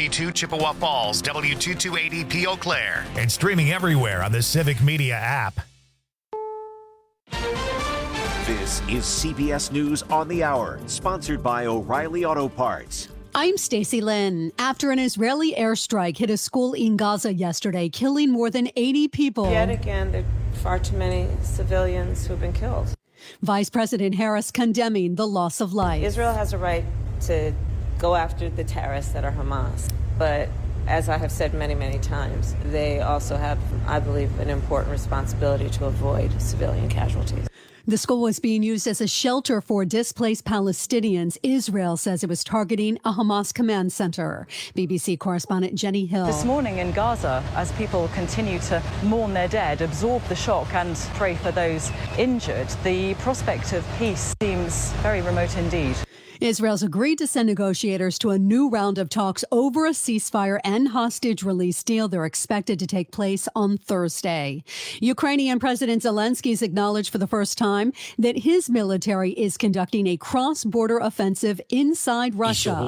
W52 Chippewa Falls, W2280P Eau Claire. And streaming everywhere on the Civic Media app. This is CBS News on the Hour, sponsored by O'Reilly Auto Parts. I'm Stacey Lynn. After an Israeli airstrike hit a school in Gaza yesterday, killing more than 80 people. Yet again, there are far too many civilians who have been killed. Vice President Harris condemning the loss of life. Israel has a right to go after the terrorists that are Hamas. But as I have said many, many times, they also have, I believe, an important responsibility to avoid civilian casualties. The school was being used as a shelter for displaced Palestinians. Israel says it was targeting a Hamas command center. BBC correspondent Jenny Hill. This morning in Gaza, as people continue to mourn their dead, absorb the shock and pray for those injured, the prospect of peace seems very remote indeed. Israel's agreed to send negotiators to a new round of talks over a ceasefire and hostage release deal. They're expected to take place on Thursday. Ukrainian President Zelensky has acknowledged for the first time that his military is conducting a cross-border offensive inside Russia.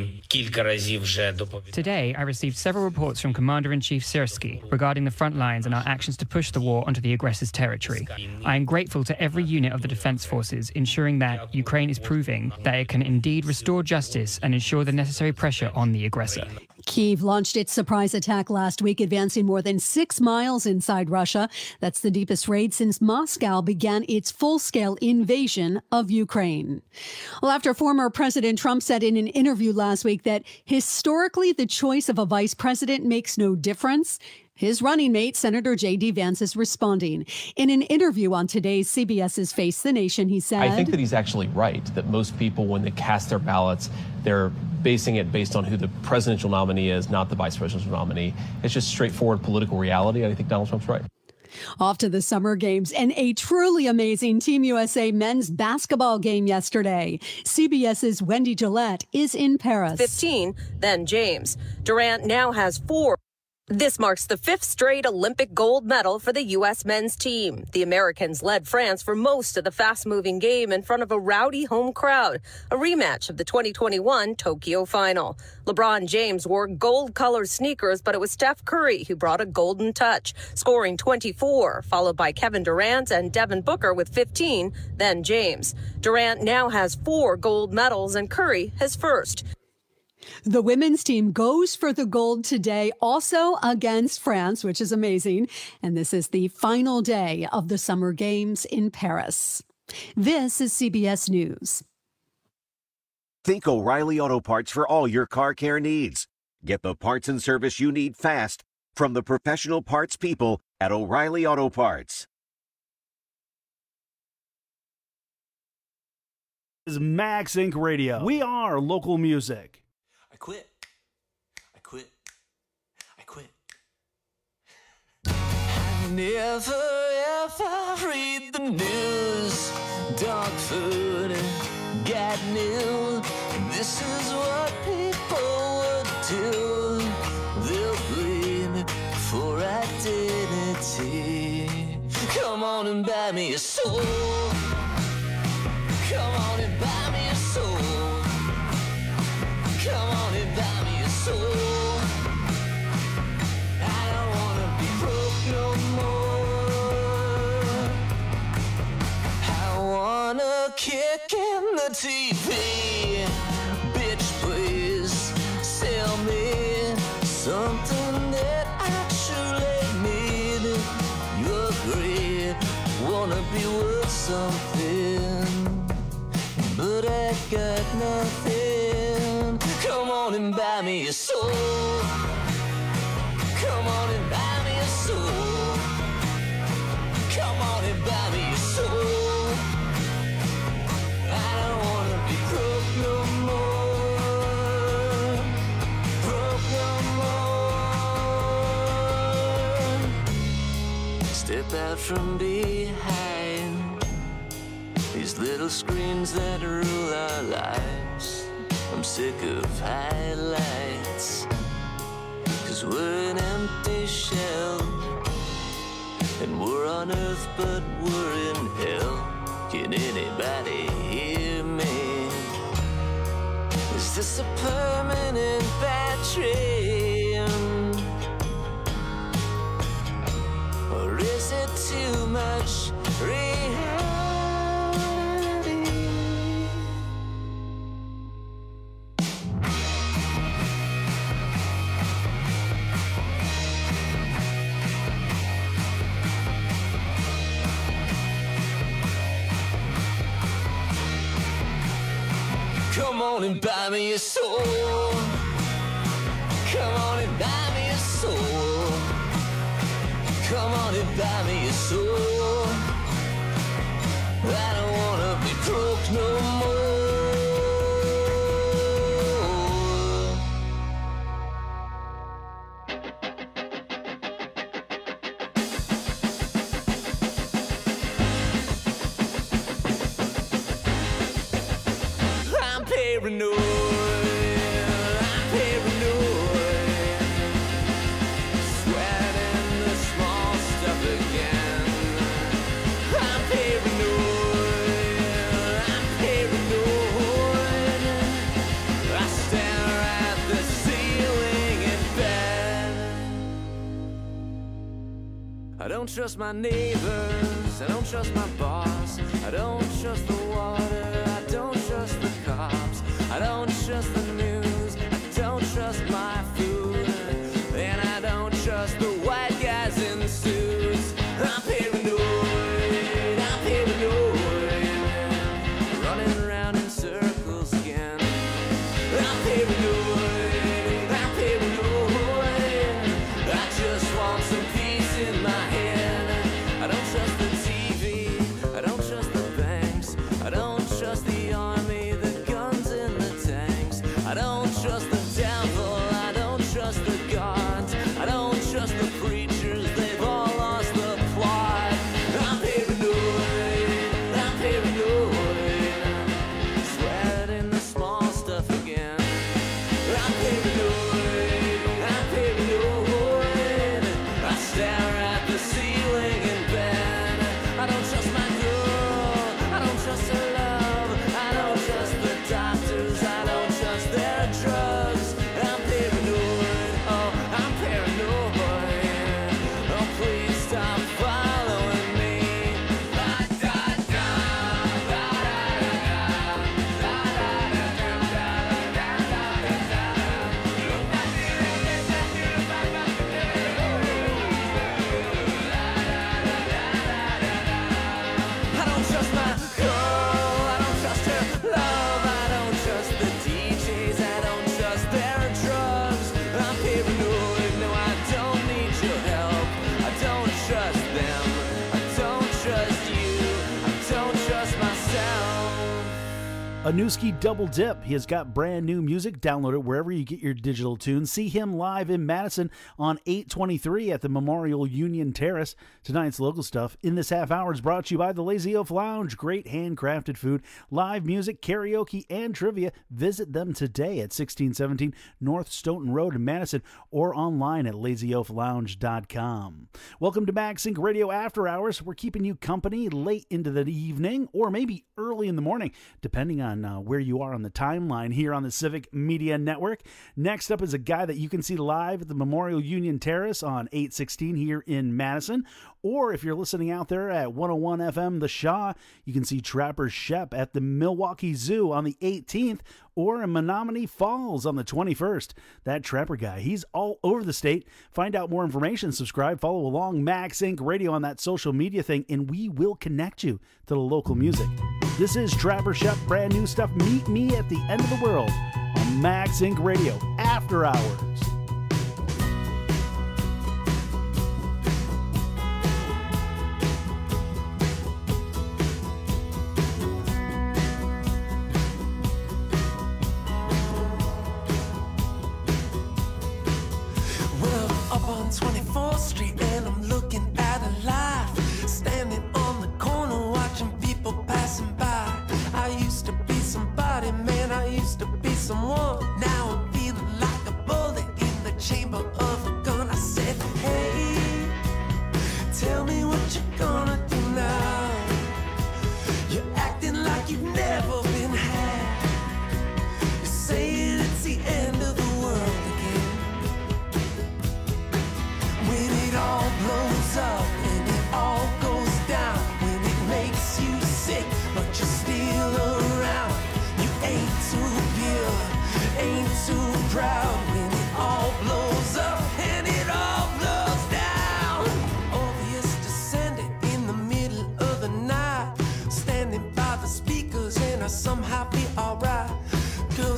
Today, I received several reports from Commander-in-Chief Syrskyi regarding the front lines and our actions to push the war onto the aggressor's territory. I am grateful to every unit of the defense forces, ensuring that Ukraine is proving that it can indeed restore justice and ensure the necessary pressure on the aggressor. Kyiv launched its surprise attack last week, advancing more than 6 miles inside Russia. That's the deepest raid since Moscow began its full-scale invasion of Ukraine. Well, after former President Trump said in an interview last week that historically the choice of a vice president makes no difference, his running mate, Senator J.D. Vance, is responding. In an interview on today's CBS's Face the Nation, he said, I think that he's actually right, that most people, when they cast their ballots, they're basing it based on who the presidential nominee is, not the vice presidential nominee. It's just straightforward political reality, and I think Donald Trump's right. Off to the Summer Games and a truly amazing Team USA men's basketball game yesterday. CBS's Wendy Gillette is in Paris. 15, then James. Durant now has 4. This marks the 5th straight Olympic gold medal for the U.S. men's team. The Americans led France for most of the fast-moving game in front of a rowdy home crowd, a rematch of the 2021 Tokyo final. LeBron James wore gold-colored sneakers, but it was Steph Curry who brought a golden touch, scoring 24, followed by Kevin Durant and Devin Booker with 15, then James. Durant now has 4 gold medals and Curry his first. The women's team goes for the gold today, also against France, which is amazing. And this is the final day of the Summer Games in Paris. This is CBS News. Think O'Reilly Auto Parts for all your car care needs. Get the parts and service you need fast from the professional parts people at O'Reilly Auto Parts. This is Max Inc. Radio. We are local music. I quit. I never ever read the news. Dog food, got new. This is what people would do. They'll bleed for identity. Come on and buy me a soul. Come on and buy me a soul. Come on and buy me a soul. I don't wanna be broke no more. I wanna kick in the TV. Bitch, please sell me something that I actually need. You agree, wanna be worth something, but I got nothing. Come on and buy me a soul. Come on and buy me a soul. Come on and buy me a soul. I don't wanna be broke no more. Broke no more. Step out from behind these little screens that rule our lives. I'm sick of highlights, 'cause we're an empty shell, and we're on earth but we're in hell. Can anybody hear me? Is Is this a permanent battery? Or is it too much reality? Come on and buy me a soul. Come on and buy me a soul. Come on and buy me a soul. I don't wanna be broke no more. I'm paranoid. I'm paranoid. Sweating the small stuff again. I'm paranoid. I'm paranoid. I stare at the ceiling in bed. I don't trust my neighbors. I don't trust my boss. I don't trust the water. I don't trust the cops. I don't trust the news. I don't trust my food. And I don't trust the white guys in suits. I'm paranoid. I'm paranoid. Running around in circles again. I'm paranoid. I'm paranoid. I just want some peace in my head. I don't trust the TV. I don't trust the banks. I don't trust the army, the guns and the tanks. I don't trust the devil. I don't trust the gods. I don't trust the preachers. They've all lost the plot. I'm paranoid. I'm paranoid. Sweating the small stuff again. I'm paranoid. I'm paranoid. I stare at the ceiling in bed. I don't trust my girl. I don't trust her love. I don't trust the doctors. I don't trust their drugs. I'm paranoid. Oh, I'm paranoid. Oh, please stop following me. La da da, la da I don't trust my girl, I don't trust her love, I don't trust the DJs, I don't trust their drugs. I'm paranoid, no, I don't need your help. I don't trust them, I don't trust you, I don't trust myself. A Newski Double Dip. He has got brand new music. Download it wherever you get your digital tunes. See him live in Madison on 8/23 at the Memorial Union Terrace. Tonight's local stuff in this half hour is brought to you by the Lazy Oaf Lounge. Great handcrafted food, live music, karaoke, and trivia. Visit them today at 1617 North Stoughton Road in Madison or online at lazyoaflounge.com. Welcome to MagSync Radio After Hours. We're keeping you company late into the evening or maybe early in the morning, depending on where you are on the timeline here on the Civic Media Network. Next up is a guy that you can see live at the Memorial Union Terrace on 816 here in Madison. Or if you're listening out there at 101 FM The Shaw, you can see Trapper Shep at the Milwaukee Zoo on the 18th or in Menominee Falls on the 21st. That Trapper guy, he's all over the state. Find out more information, subscribe, follow along MagSync Radio on that social media thing, and we will connect you to the local music. This is Trapper Shep, brand new stuff. Meet me at the end of the world on MagSync Radio After Hours. Well, up on 24th Street and I'm looking at a life. Standing on the corner watching people passing by. I used to be somebody, man, I used to be someone. Now I'm feeling like a bullet in the chamber of a gun. I said, hey, tell me what you're gonna do now. You're acting like you've never been had. You say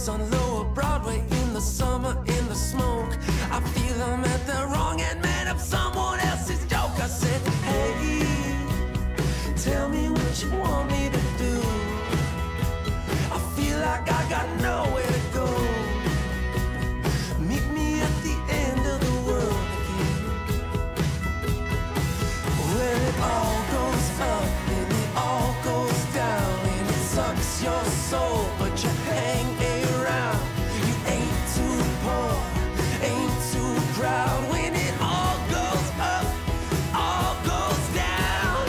was on Lower Broadway in the summer, in the smoke. I feel I'm at the wrong end, man, of someone else's joke. I said, hey, tell me what you want me to do. I feel like I got nowhere to go. Meet me at the end of the world again. When it all goes up and it all goes down and it sucks your soul, but you hang around. You ain't too poor, ain't too proud. When it all goes up, all goes down.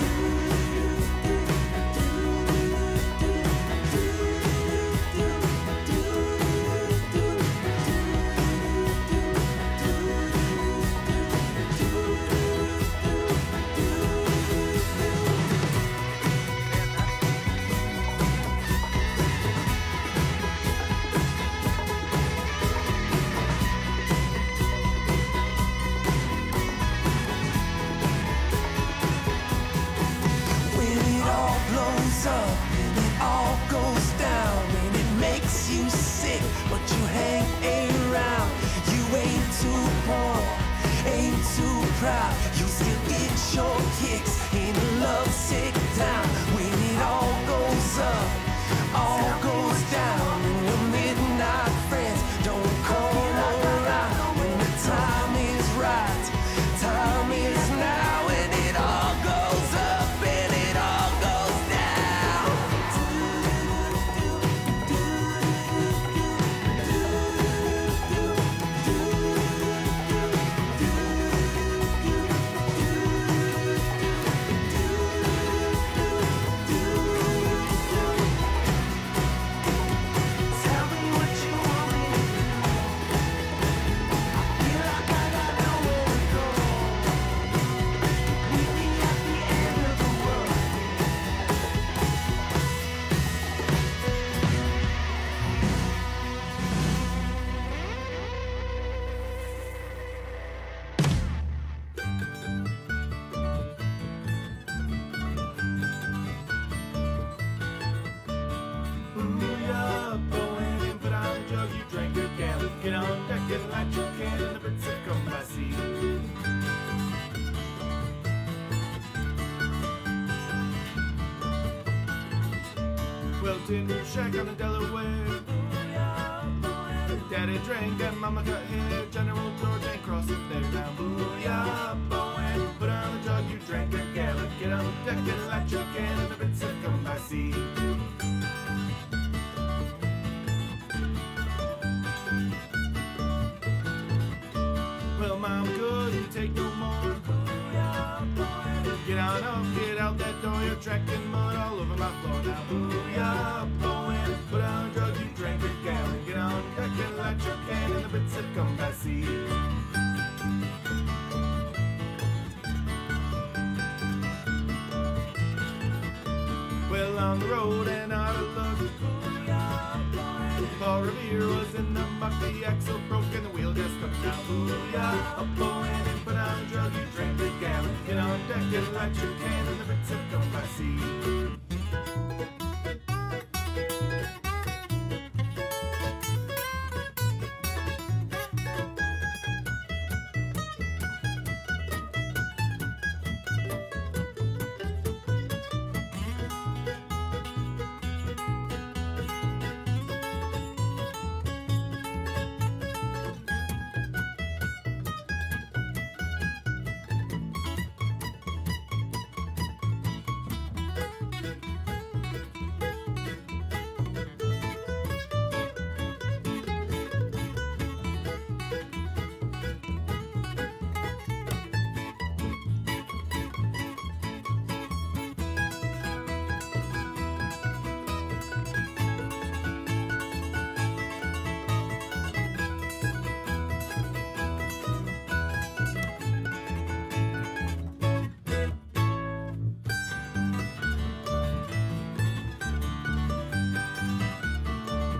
When it all blows up and it all goes down and it makes you sick, but you hang around. You ain't too poor, ain't too proud. You still get your kicks in a lovesick town. When it all goes up, all goes down, and your midnight friends don't come around. When the time is right, time is now. When it all goes up and it all goes down. Tell me what you want me to do. I feel like I got nowhere to go. Meet me at the end of the world. Booyah, going in, put on a jug, you drank your gallon. Get on deck and light your candle, the Brits have come by sea. Well, tin shack on the Delaware. Daddy drank and mama cut hair. General George ain't crossing there now. Booyah, Bowen, put on a jug, you drank a gallon. Get on deck and light your candle, the Brits have come by sea. Well, Mom couldn't take no more. Get on up, get out that door. You're tracking mud all over my floor now. Booyah, Bowen, put on a drug, you drank a gallon. Get on deck and light your can, and the Brits have come by sea. Well, on the road and out of luck. Paul Revere was in the muck, the axle broke and the wheel just stuck. Now booyah, up Bowen and put on a drug, you drank a gallon. Get on deck and light your can, and the Brits have come by sea.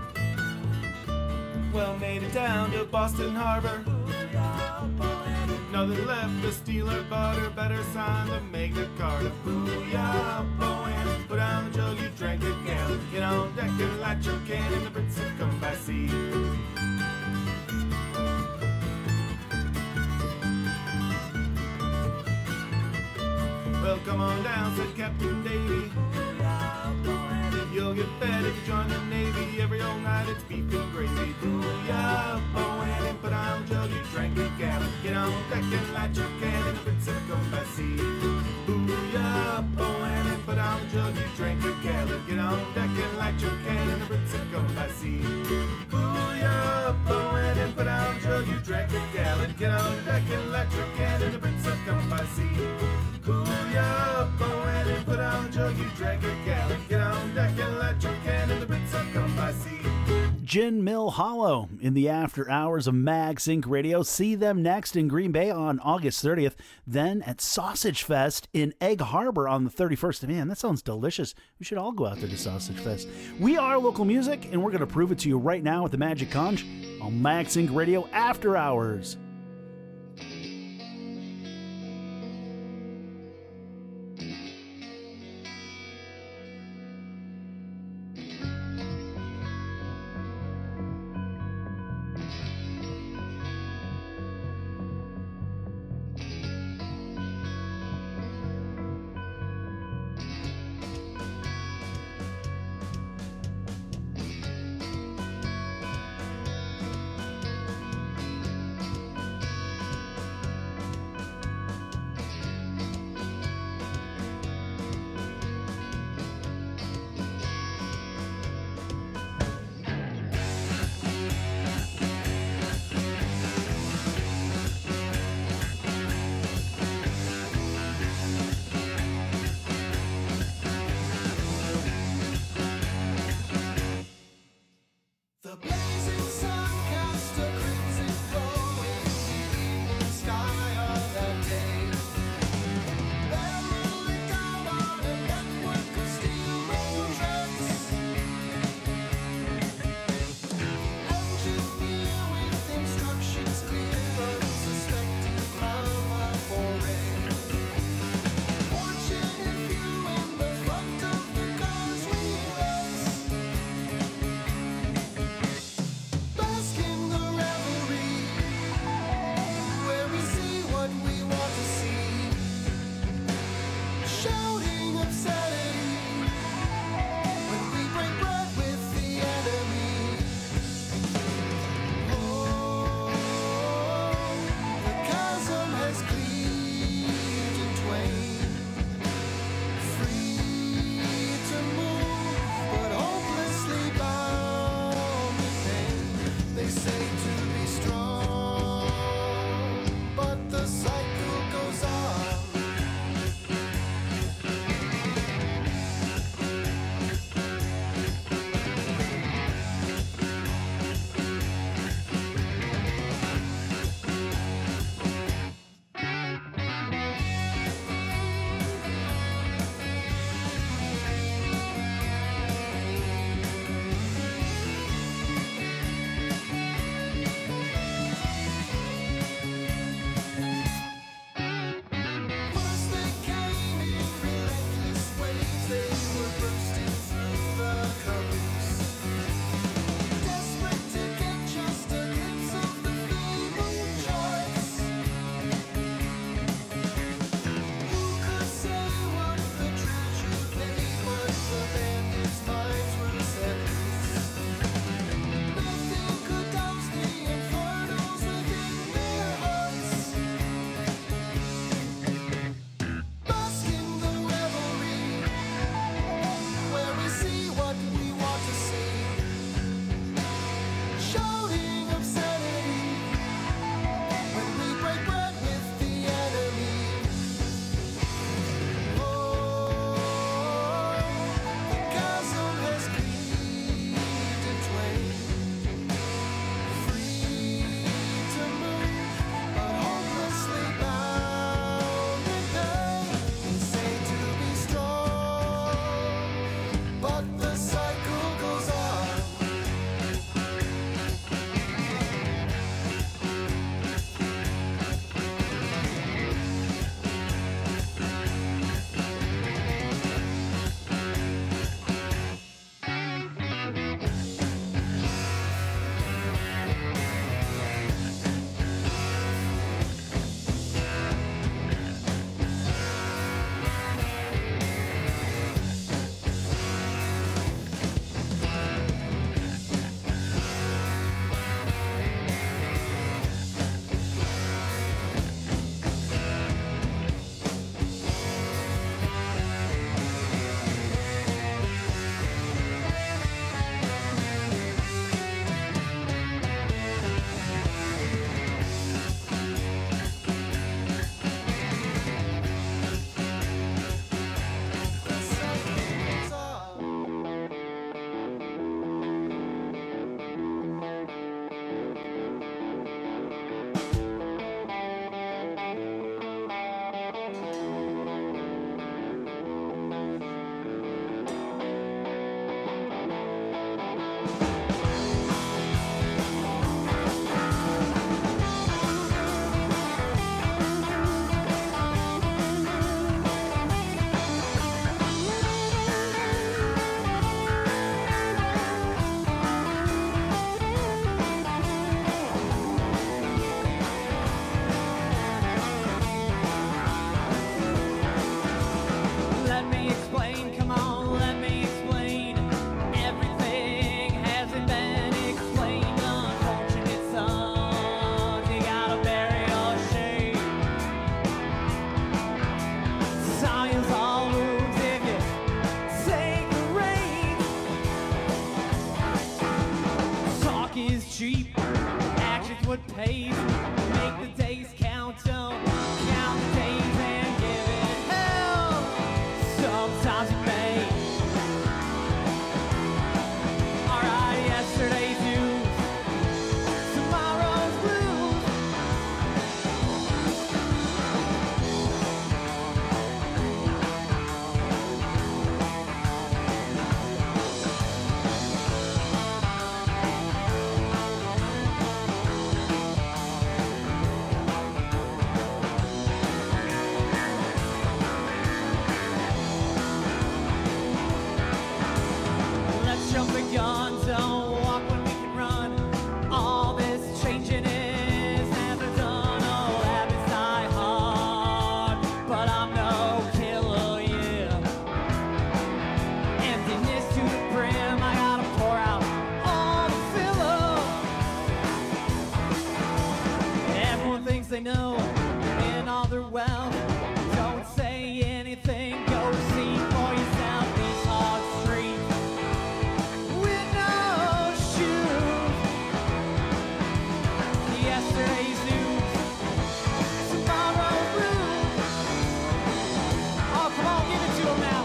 Well, made it down to Boston Harbor. nothing left to steal or butter. Better sign the Magna Carta. Booyah, Bowen, put down the jug, you drank a gallon. Get on deck and light your can, and the Brits have come by sea. Well, come on down, said Captain Davy. You'll get fed if you join the Navy. Every old night it's beef and gravy. Booyah, Bowen, and put on a jug, you drank a gallon. Get on deck and light your can, and the Brits have come by sea. Booyah, Bowen, and put on a jug, you drank a gallon. Get on deck and light your can, and the Brits have come by sea. Booyah, Bowen, and put on a jug, you drank a gallon. Get on deck and light your can, and the Brits have come by sea. Booyah, Bowen, and put on a jug, you drank a gallon. Get on deck and light your can, and the Brits have come by sea. Gin Mill Hollow in the after hours of Mag Sync Radio. See them next in Green Bay on August 30th. Then at Sausage Fest in Egg Harbor on the 31st. Man, that sounds delicious. We should all go out there to Sausage Fest. We are local music, and we're going to prove it to you right now with the Magic Conch on Mag Sync Radio After Hours. days, make the days count, don't count the days and give it hell. Sometimes it may. Alright, yesterday's news, tomorrow's blues. Let's jump the gun, don't walk when we can run. All this changing is never done. Old habits die hard, but I'm no killer, yeah. Emptiness to the brim, I gotta pour out all the filler. Everyone thinks they know, and all their wealth. Don't say anything, go see for yourself these hard streets. With no shoes. Yesterday's news, tomorrow's blues. Oh, come on, give it to them now.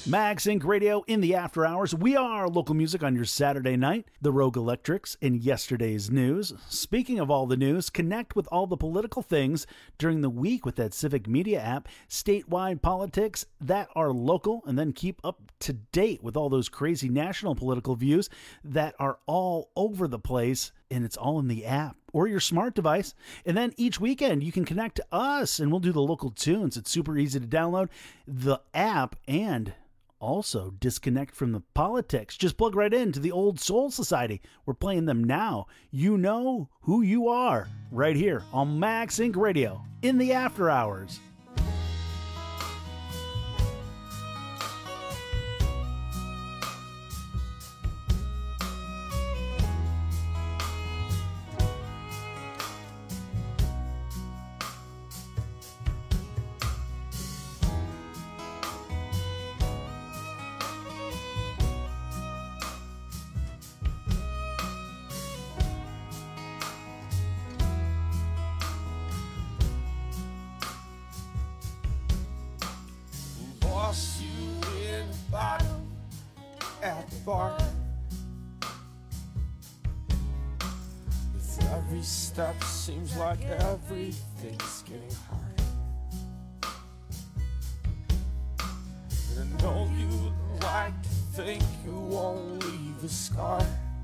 Mag Sync Radio in the after hours. We are local music on your Saturday night. The Rogue Electrics in yesterday's news. Speaking of all the news, connect with all the political things during the week with that Civic Media app. Statewide politics that are local, and then keep up to date with all those crazy national political views that are all over the place. And it's all in the app or your smart device. And then each weekend you can connect to us and we'll do the local tunes. It's super easy to download the app and also disconnect from the politics. Just plug right into the Old Soul Society. We're playing them now. You know who you are right here on Mag Sync Radio in the after hours. Lost you in the bottom at the bar. With every step seems like everything's getting hard. And I know you like to think you won't leave a scar.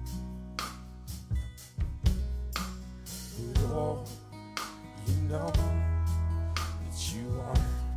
But oh, you know that you are.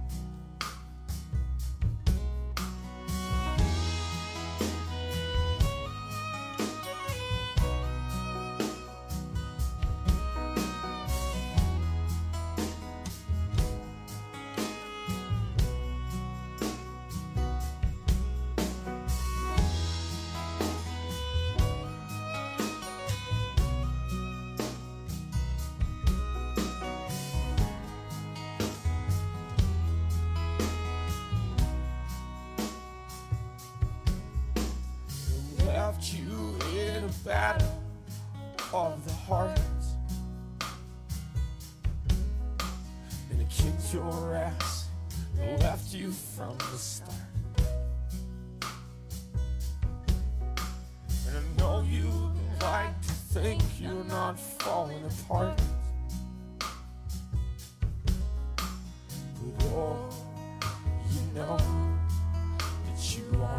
Left you in a battle of the heart, and it kicked your ass and left you from the start. And I know you like to think you're not falling apart, but oh, you know that you are.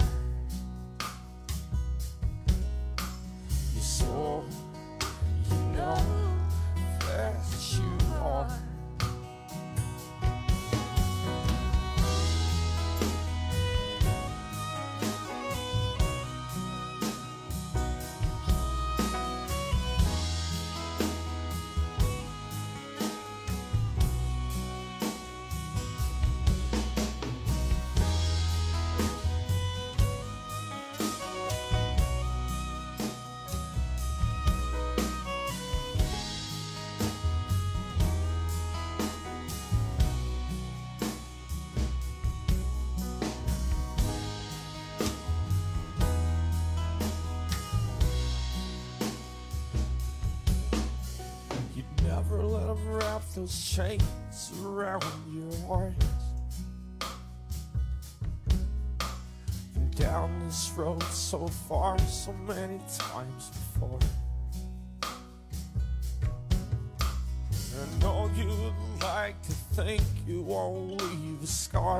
So you know that you are. Never let them wrap those chains around your heart. Been down this road so far, so many times before. I know you'd like to think you won't leave a scar,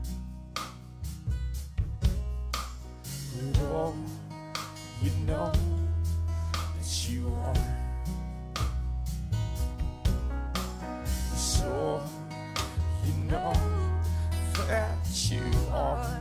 but oh, you know that you are. So you know that you are.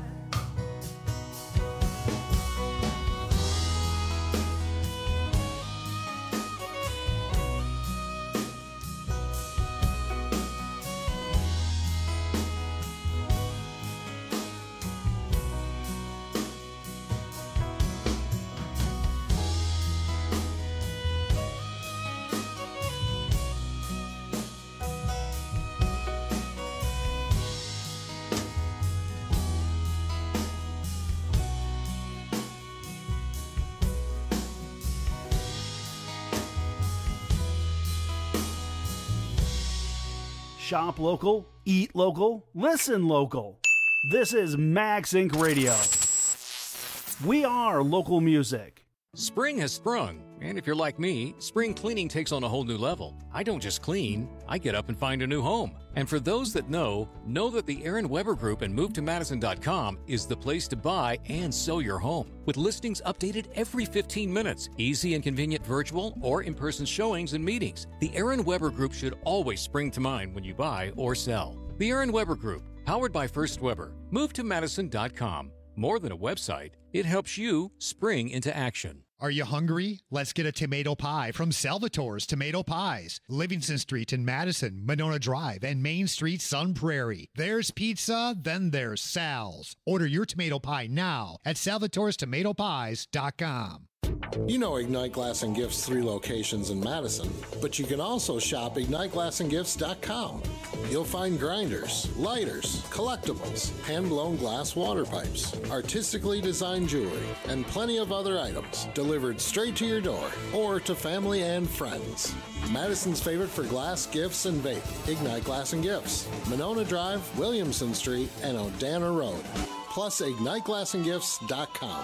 Shop local, eat local, listen local. This is Max Inc. Radio. We are local music. Spring has sprung, and if you're like me, spring cleaning takes on a whole new level. I don't just clean, I get up and find a new home. And for those that know that the Aaron Weber Group and MoveToMadison.com is the place to buy and sell your home. With listings updated every 15 minutes, easy and convenient virtual or in-person showings and meetings, the Aaron Weber Group should always spring to mind when you buy or sell. The Aaron Weber Group, powered by First Weber. MoveToMadison.com. More than a website, it helps you spring into action. Are you hungry? Let's get a tomato pie from Salvatore's Tomato Pies. Livingston Street in Madison, Monona Drive, and Main Street, Sun Prairie. There's pizza, then there's Sal's. Order your tomato pie now at salvatorestomatopies.com. You know Ignite Glass and Gifts 3 locations in Madison, but you can also shop IgniteGlassandGifts.com. You'll find grinders, lighters, collectibles, hand-blown glass water pipes, artistically designed jewelry, and plenty of other items delivered straight to your door or to family and friends. Madison's favorite for glass, gifts, and vape. Ignite Glass and Gifts, Monona Drive, Williamson Street, and Odana Road. Plus IgniteGlassandGifts.com.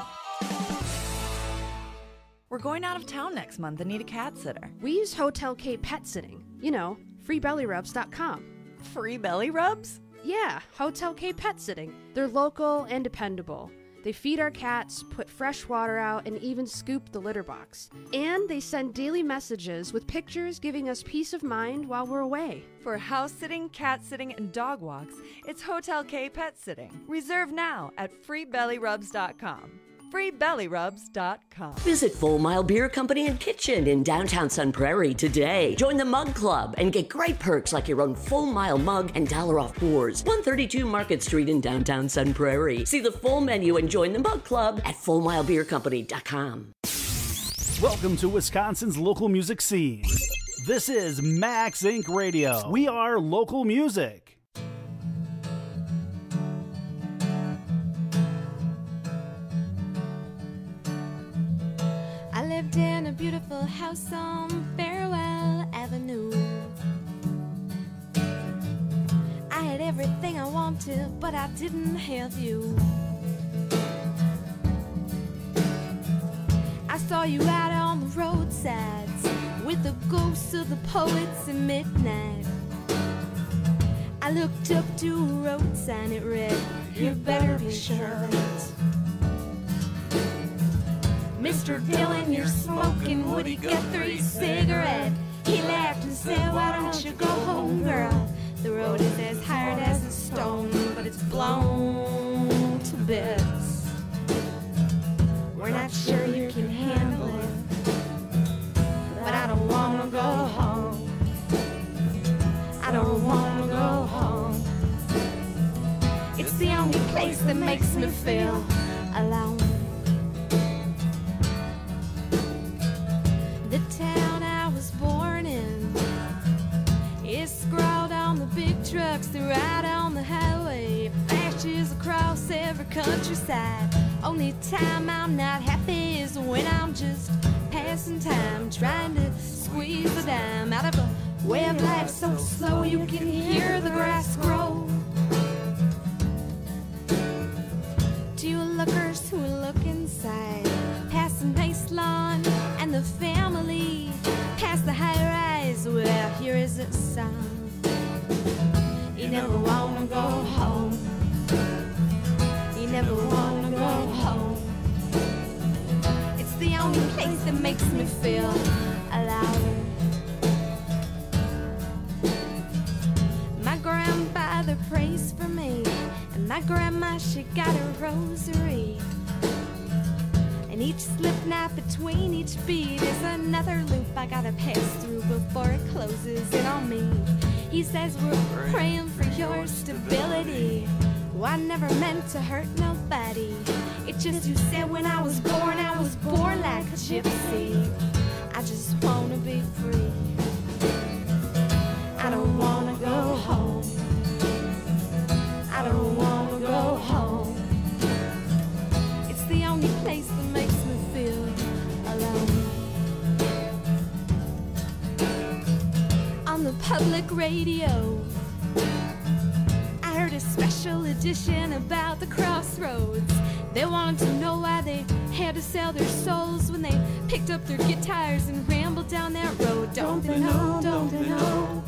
We're going out of town next month and need a cat sitter. We use Hotel K Pet Sitting. You know, freebellyrubs.com. Free belly rubs? Yeah, Hotel K Pet Sitting. They're local and dependable. They feed our cats, put fresh water out, and even scoop the litter box. And they send daily messages with pictures giving us peace of mind while we're away. For house sitting, cat sitting, and dog walks, it's Hotel K Pet Sitting. Reserve now at freebellyrubs.com. freebellyrubs.com. Visit Full Mile Beer Company and Kitchen in downtown Sun Prairie today. Join the Mug Club and get great perks like your own Full Mile mug and $1 off pours. 132 Market Street in downtown Sun Prairie. See the full menu and join the Mug Club at FullMileBeerCompany.com. Welcome to Wisconsin's local music scene. This is Max Inc. Radio. We are local music. I lived in a beautiful house on Farewell Avenue. I had everything I wanted, but I didn't have you. I saw you out on the roadsides with the ghosts of the poets at midnight. I looked up to a road sign, it read, "You better be sure." Mr. Dillon, you're smoking, would he get 3 cigarettes? He laughed and said, why don't you go home, girl? The road is as hard as a stone, but it's blown to bits. We're not sure you can handle it, but I don't want to go home. I don't want to go home. It's the only place that makes me feel alone. The town I was born in is scrawled on the big trucks that ride on the highway. Flashes across every countryside. Only time I'm not happy is when I'm just passing time, trying to squeeze a dime out of a way of life so slow you can hear the grass grow. To you lookers who look inside, past the nice lawn and the family, past the high rise, well, here is a song. You never want to go home. You never want to go home. It's the only place that makes me feel alive. My grandfather prays for me, and my grandma, she got a rosary. And each slip knot between each bead is another loop I gotta pass through before it closes in on me. He says we're praying for your stability. Well, I never meant to hurt nobody. It's just you said when I was born like a gypsy. I just wanna be free. I don't wanna go home. I don't wanna go home. It's the only place that makes me feel alone. On the public radio, I heard a special tradition about the crossroads. They wanted to know why they had to sell their souls when they picked up their guitars and rambled down that road. Don't they know, don't they know?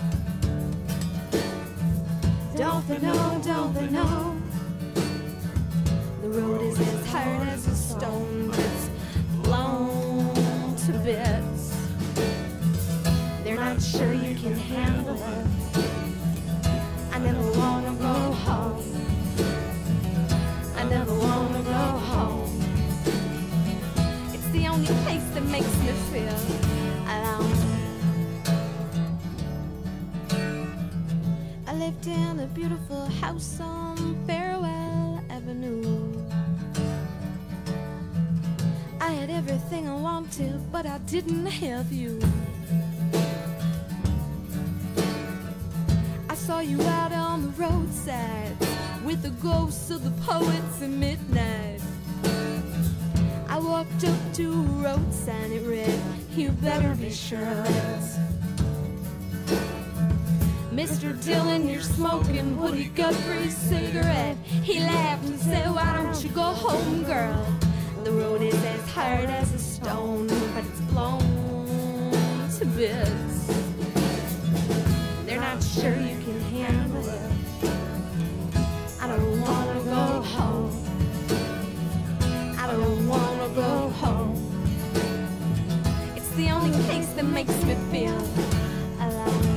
Don't they know, don't they know? The road is as hard as a stone, but it's blown to bits. They're not sure you can handle it. I never wanna go home. I never wanna go home. It's the only place that makes me feel alone. I lived in a beautiful house on Farewell Avenue. I had everything I wanted, but I didn't have you. I saw you out on the roadside with the ghosts of the poets at midnight. I walked up to a road sign, it read, "You better be sure of it." Mr. Dillon, you're smoking Woody Guthrie's cigarette. He laughed and said, "Why don't you go home, girl? The road is as hard as a stone, but it's blown to bits. They're not sure you can handle it. I don't wanna go home. I don't wanna go home. It's the only place that makes me feel alive."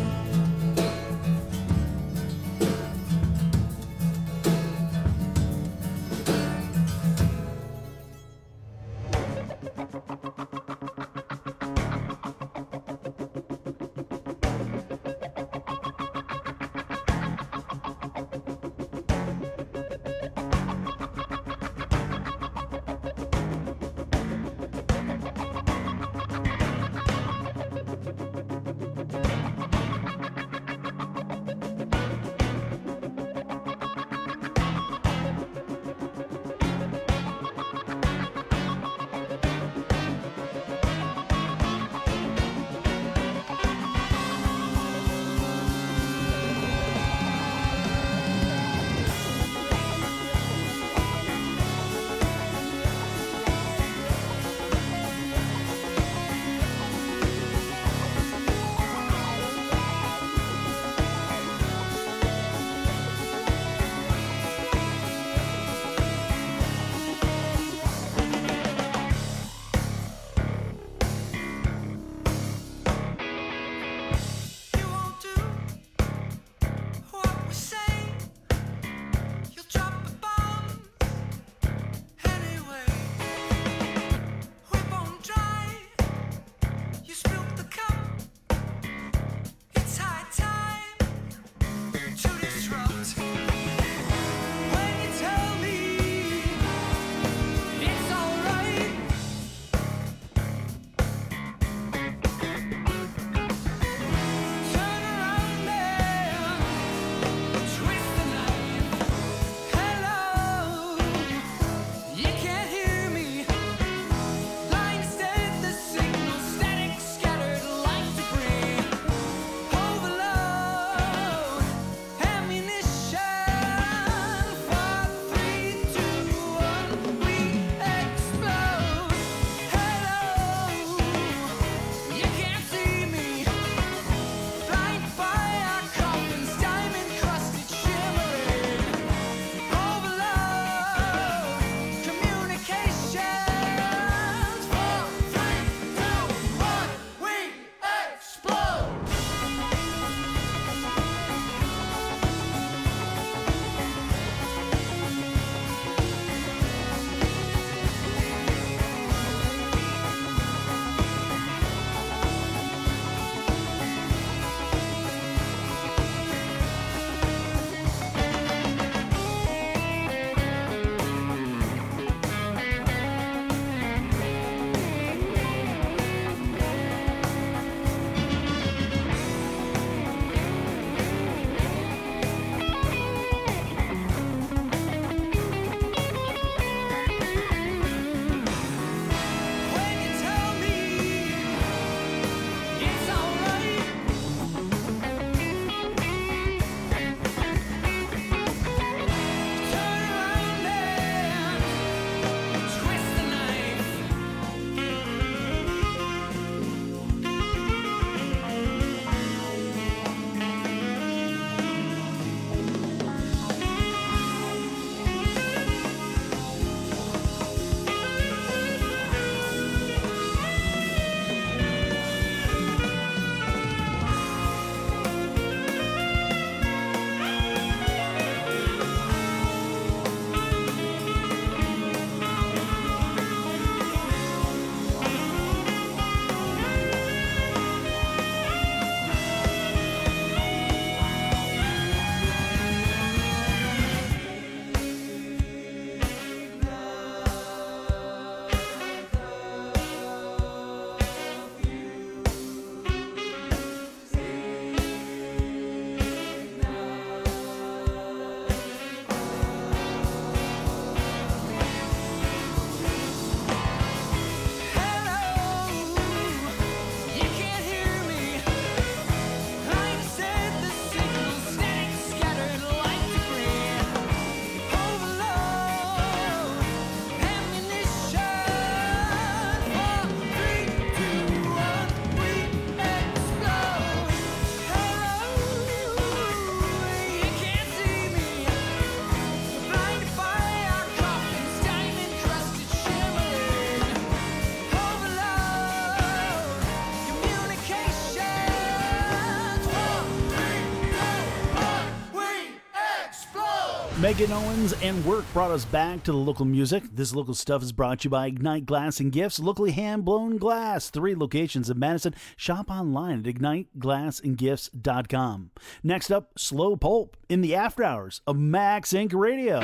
Megan Owens and Work brought us back to the local music. This local stuff is brought to you by Ignite Glass and Gifts, locally hand-blown glass. 3 locations in Madison. Shop online at igniteglassandgifts.com. Next up, Slow Pulp in the after hours of Max Inc. Radio.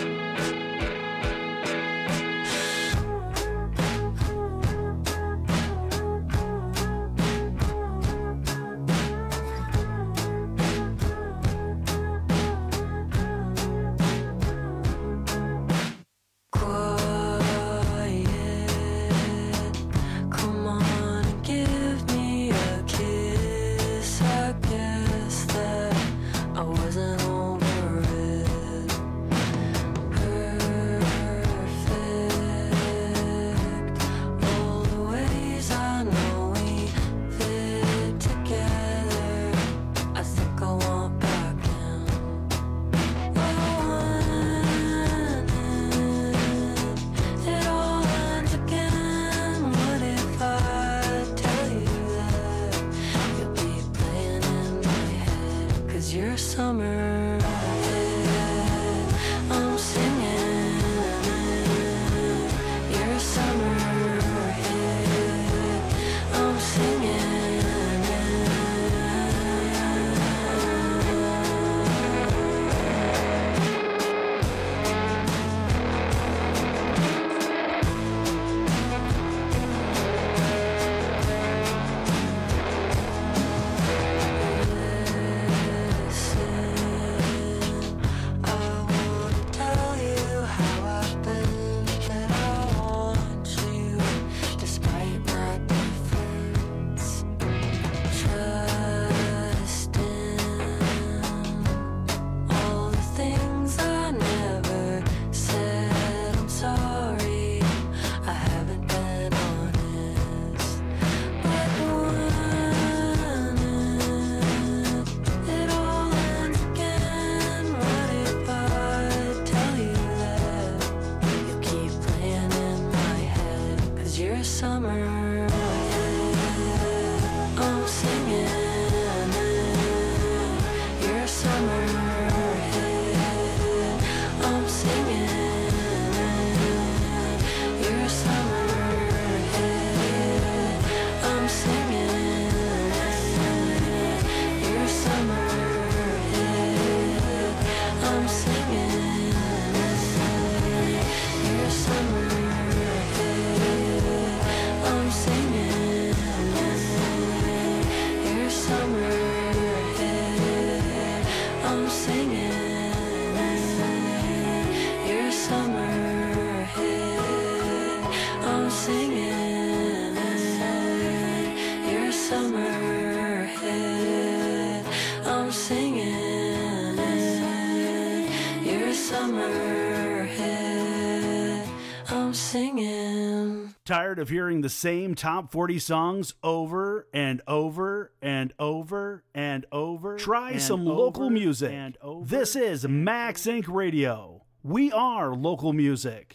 Tired of hearing the same top 40 songs over and over and over and over? Try some local music. This is Max Inc. Radio. We are local music.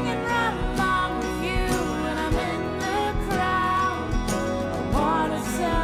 Singing right along with you when I'm in the crowd. I wanna say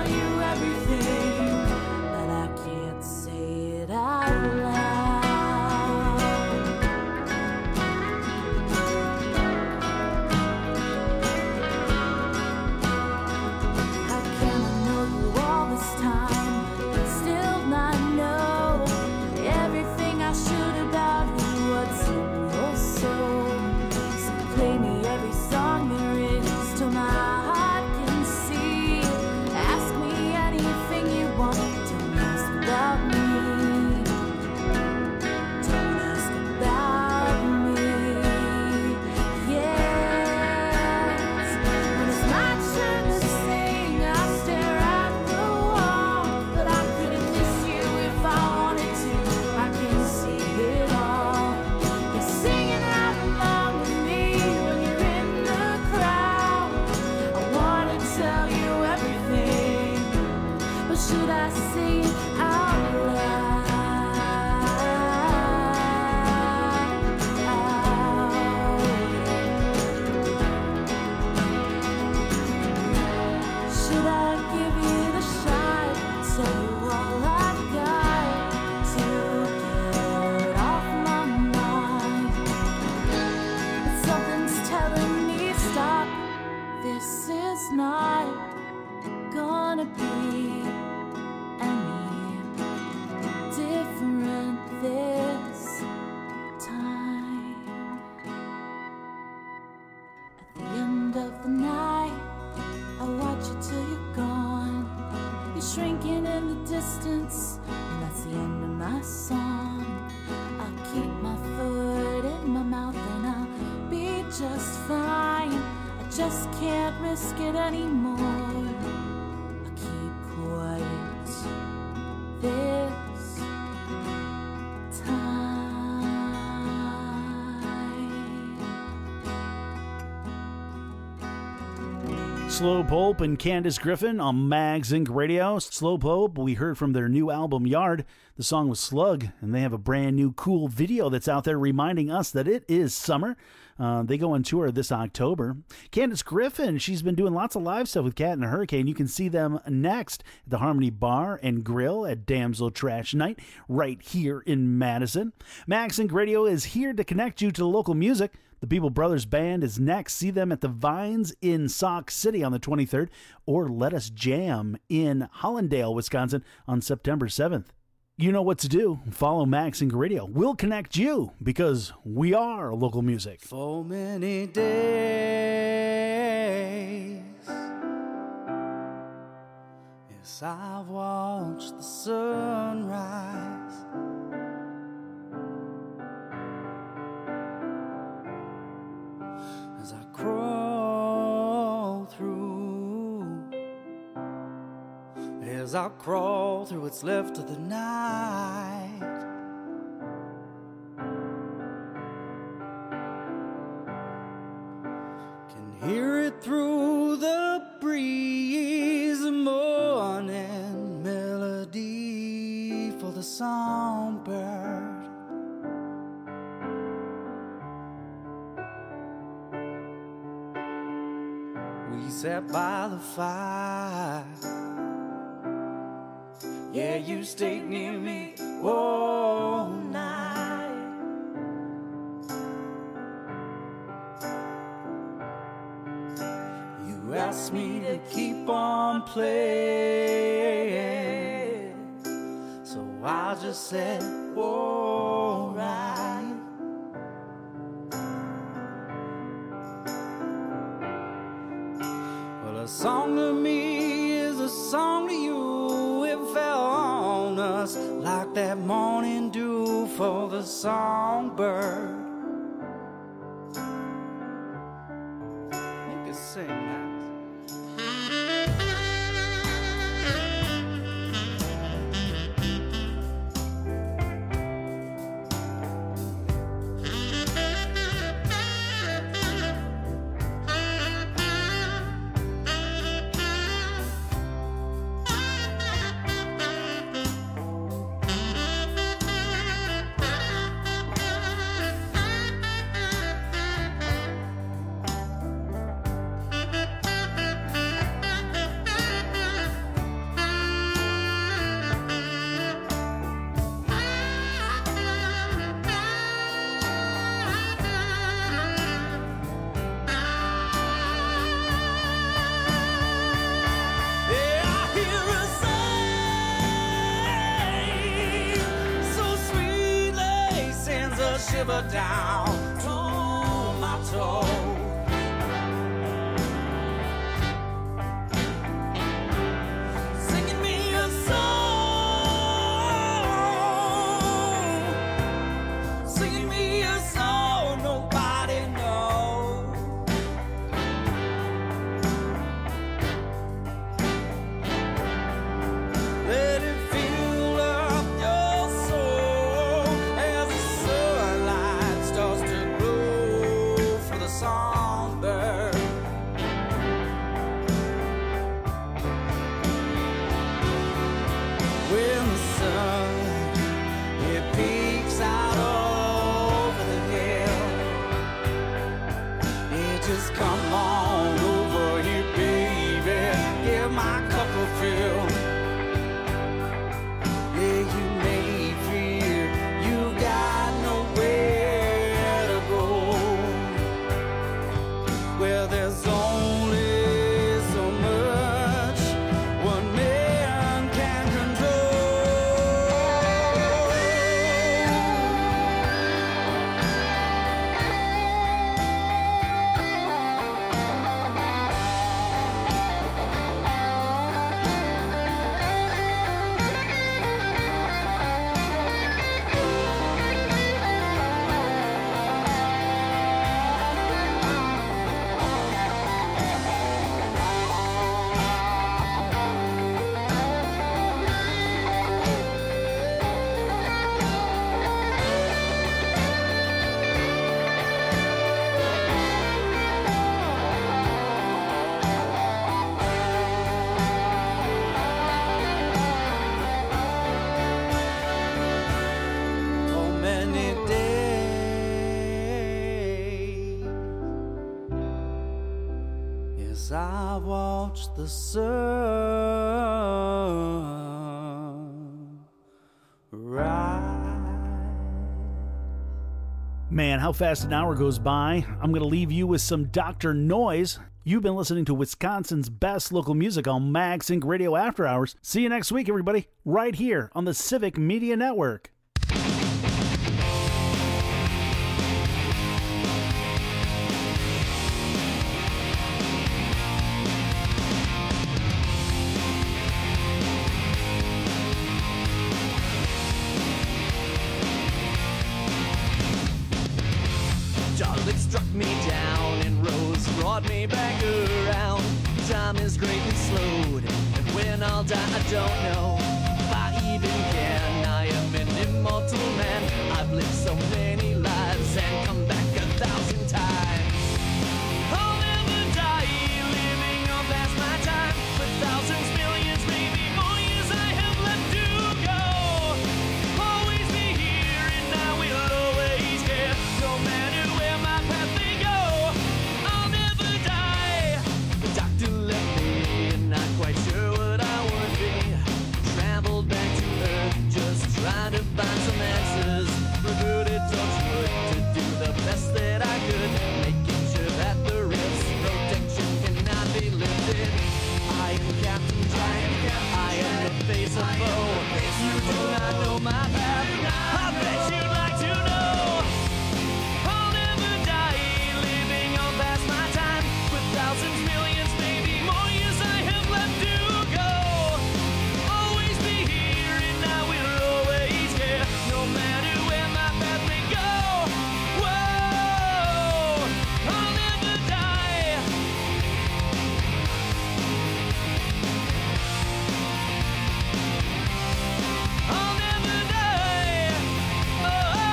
telling me stop. This is not gonna be any different this time. At the end of the night, I watch you till you're gone. You're shrinking in the distance, and that's the end of my song. I'll keep my foot in my mouth and I'll be just fine. I just can't risk it anymore. I'll keep quiet this time. Slow Pope and Candace Griffin on Mags Inc. Radio. Slow Pope, we heard from their new album Yard. The song was Slug, and they have a brand new cool video that's out there reminding us that it is summer. They go on tour this October. Candace Griffin, she's been doing lots of live stuff with Cat and the Hurricane. You can see them next at the Harmony Bar and Grill at Damsel Trash Night right here in Madison. Mags Inc. Radio is here to connect you to the local music. The People Brothers Band is next. See them at the Vines in Sauk City on the 23rd, or Let Us Jam in Hollandale, Wisconsin on September 7th. You know what to do. Follow Mags Inc. Radio. We'll connect you because we are local music. For many days, yes, I've watched the sunrise. As I crawl through, as I crawl through what's left of the night, can hear it through the breeze, the morning melody for the songbird. We sat by the fire. Yeah, you stayed near me all night. You asked me to keep on playing, so I just said, all right. Well, a song to me is a song to you. It fell on us like that morning dew for the songbird. You can sing that. Shiver down to my toe. Singing me a song, singing me a song nobody knows. Let it fill up your soul as the sunlight starts to glow for the songbird. When the sun, it peeks out over the hill, it just come on over here, baby, give my cup a fill. Yeah, you may fear you got nowhere to go. Well, there's only so much one man can I watch the sun rise. Man, how fast an hour goes by. I'm going to leave you with some Dr. Noise. You've been listening to Wisconsin's best local music on Mag Sync Radio After Hours. See you next week, everybody, right here on the Civic Media Network. Charlotte struck me down and Rose brought me back around. Time is greatly slowed, and when I'll die I don't know if I even can. I am an immortal man. I've lived so many lives and come back 1,000 times. I'll never die living on past my time. For thousands, millions, maybe more years I have left to go. Always be here and I will always care. No matter where my path may go, I'll never die. The doctor left me and not quite sure what I would be. Traveled back to Earth, just trying to find some answers. Recruited Torchwood to do the best that I could, making sure that the rift's protection cannot be lifted. I am Captain Jack, I am the face of foe. You do not know my path, I bet you'd like to know. I'll never die living on past my time. With thousands, millions, maybe more years I have left to go. Always be here and I will always care. No matter where my path may go. Whoa, I'll never die. I'll never die. Oh.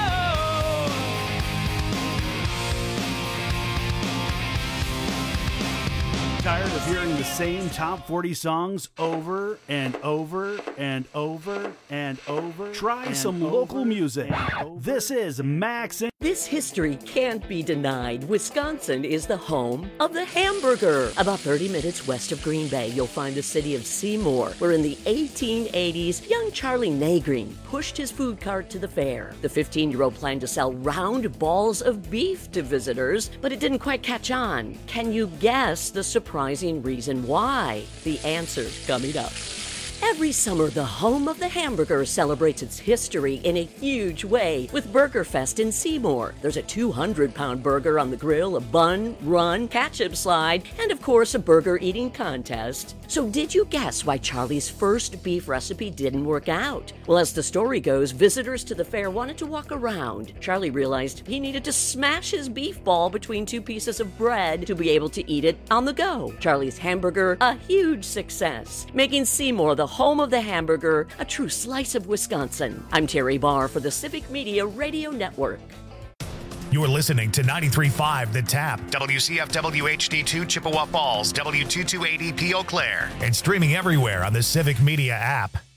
Tired of hearing the same top 40 songs over and over and over and over? Try some local music. This is Max. This history can't be denied. Wisconsin is the home of the hamburger. About 30 minutes west of Green Bay, you'll find the city of Seymour, where in the 1880s, young Charlie Nagreen pushed his food cart to the fair. The 15-year-old planned to sell round balls of beef to visitors, but it didn't quite catch on. Can you guess the surprising reason why? The answer coming up. Every summer, the home of the hamburger celebrates its history in a huge way with Burger Fest in Seymour. There's a 200-pound burger on the grill, a bun, run, ketchup slide, and of course a burger eating contest. So did you guess why Charlie's first beef recipe didn't work out? Well, as the story goes, visitors to the fair wanted to walk around. Charlie realized he needed to smash his beef ball between two pieces of bread to be able to eat it on the go. Charlie's hamburger, a huge success, making Seymour the home of the hamburger, a true slice of Wisconsin. I'm Terry Barr for the Civic Media Radio Network. You're listening to 93.5 The Tap, WCFW HD2 Chippewa Falls, W228EP Eau Claire, and streaming everywhere on the Civic Media app.